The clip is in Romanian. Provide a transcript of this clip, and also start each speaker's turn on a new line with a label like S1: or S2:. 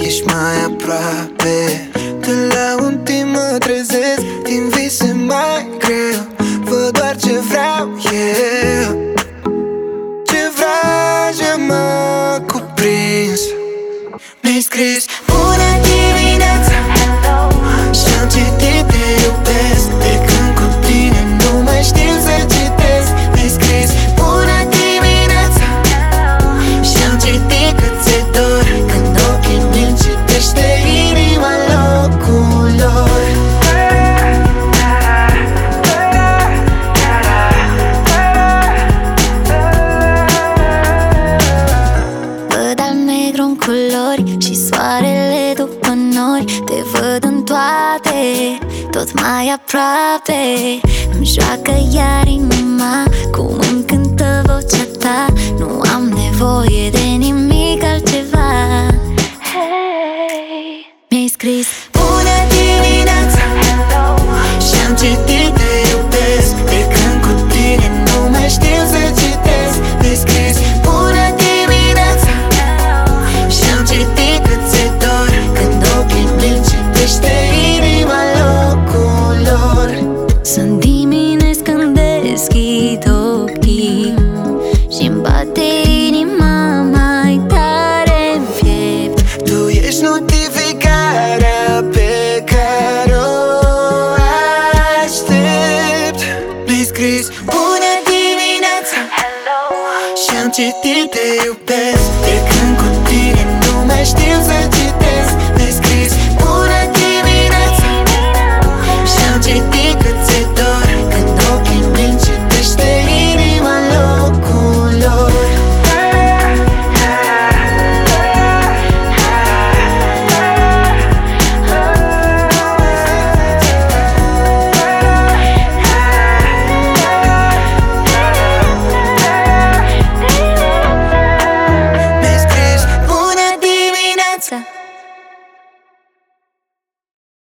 S1: ești mai aproape. De la un timp mă trezesc din vise mai greu. Văd doar ce vreau eu, ce vrajă m-a cuprins. Mi-ai scris bună dimineața și-am citit te iubesc. De când cu tine nu mai știu să citesc. Mi-ai scris bună dimineața și-am citit cât ți-e dor când ochii mi-l citește inima în locul lor.
S2: Văd alb-negru în culori și soarele după nori. Te văd în toate, tot mai aproape. Îmi joacă iar inima, cum îmi cântă vocea ta. Nu am nevoie de nimic altceva. Hey. Mi-ai scris bună dimineața și-am citit te iubesc. De când cu tine nu mai știu să citesc. Mi-ai scris bună dimineața și-am citit cât ți-e dor când ochii mi-l citește inima în locul lor. Sunt dimineți când deschid ochii și-mi bate inima mai tare-n piept.
S1: Tu ești notificarea pe care o aștept. Mi-ai scris bună dimineața și-am citit te iubesc.